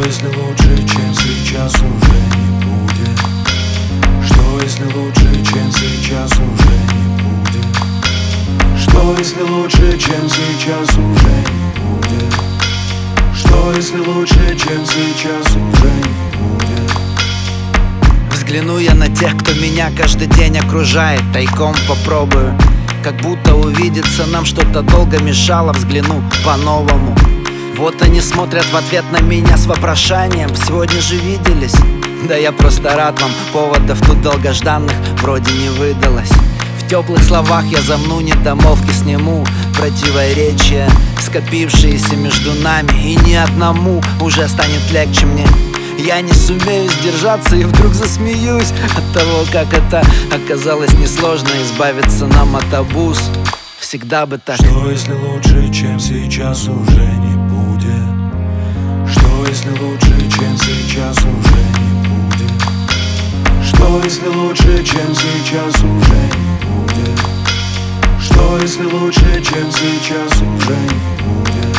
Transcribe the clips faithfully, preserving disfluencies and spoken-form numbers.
если лучше, чем сейчас, уже не будет? Что если лучше, чем сейчас, уже не будет? Что если лучше, чем сейчас, уже не будет? Что если лучше, чем сейчас, уже не будет? Взгляну я на тех, кто меня каждый день окружает, тайком попробую, как будто увидеться нам что-то долго мешало. Взгляну по-новому. Вот они смотрят в ответ на меня с вопрошанием: сегодня же виделись? Да я просто рад вам, поводов тут долгожданных вроде не выдалось. В теплых словах я замну недомолвки, сниму противоречия, скопившиеся между нами, и ни одному уже станет легче мне. Я не сумею сдержаться и вдруг засмеюсь от того, как это оказалось несложно избавиться нам от обуз. Всегда бы так. Что если лучше, чем сейчас, уже не будет? Что если лучше, чем сейчас, уже не будет? Что если лучше, чем сейчас, уже не будет? Что если лучше, чем сейчас, уже не будет?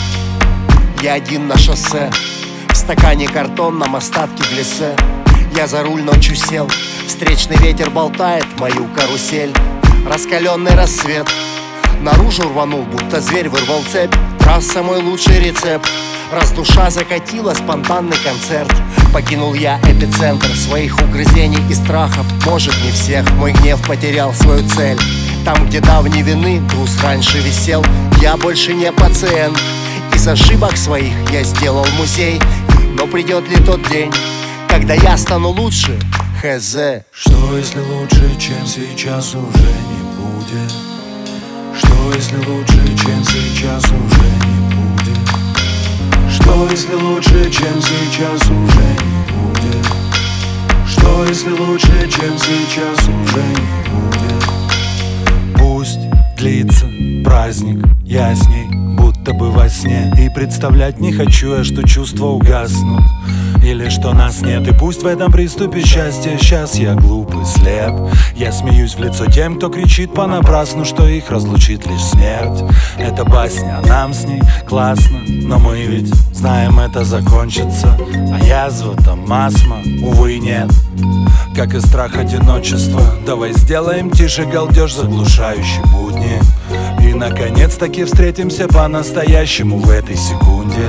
Я один на шоссе, в стакане картонном остатки глиссе. Я за руль ночью сел, встречный ветер болтает мою карусель. Раскаленный рассвет, наружу рванул, будто зверь вырвал цепь. Трасса мой лучший рецепт, раз душа закатила спонтанный концерт. Покинул я эпицентр своих угрызений и страхов, может не всех. Мой гнев потерял свою цель. Там, где давней вины груз раньше висел, я больше не пациент. Из ошибок своих я сделал музей. Но придет ли тот день, когда я стану лучше? Хз. Что если лучше, чем сейчас, уже не будет? Что если лучше, чем сейчас, уже не будет? Что если лучше, чем сейчас, уже не будет? Что если лучше, чем сейчас, уже не будет? Пусть длится праздник, я с ней будто бы во сне. И представлять не хочу я, что чувства угаснут, или что нас нет. И пусть в этом приступе счастья сейчас я глупый, слеп. Я смеюсь в лицо тем, кто кричит понапрасну, что их разлучит лишь смерть. Это басня, а нам с ней классно, но мы ведь знаем, это закончится. А язва там, астма, увы, нет. Как и страх одиночества. Давай сделаем тише галдеж, заглушающий будни. И наконец-таки встретимся по-настоящему в этой секунде.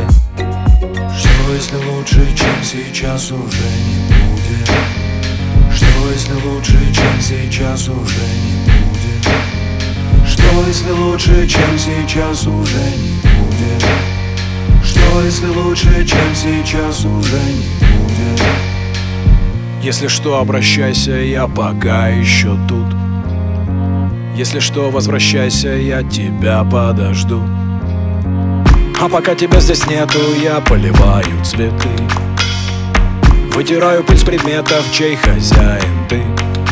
Что если лучше, чем сейчас, уже не будет? Что если лучше, чем сейчас, уже не будет? Что если лучше, чем сейчас, уже не будет? Что если лучше, чем сейчас, уже не будет? Если что, обращайся, я пока еще тут. Если что, возвращайся, я тебя подожду. А пока тебя здесь нету, я поливаю цветы, вытираю пыль с предметов, чей хозяин ты.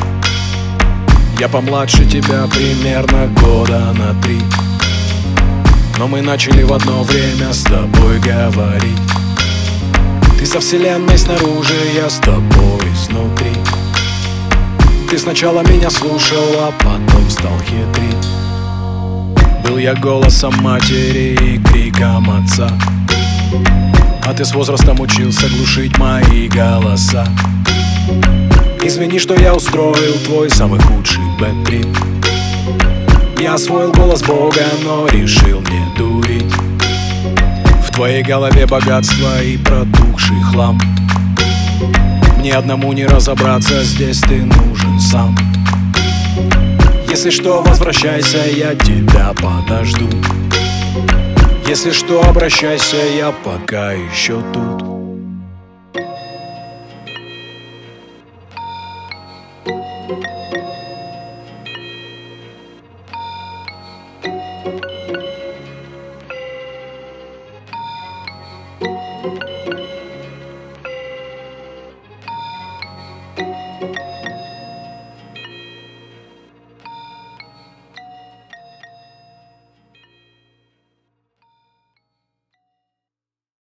Я помладше тебя примерно года на три, но мы начали в одно время с тобой говорить. Ты со вселенной снаружи, я с тобой изнутри. Ты сначала меня слушал, а потом стал хитрить. Был я голосом матери и криком отца, а ты с возрастом учился глушить мои голоса. Извини, что я устроил твой самый худший бэд-трип. Я освоил голос Бога, но решил не дурить. В твоей голове богатство и протухший хлам. Мне одному не разобраться, здесь ты нужен сам. Если что, возвращайся, я тебя подожду. Если что, обращайся, я пока еще тут.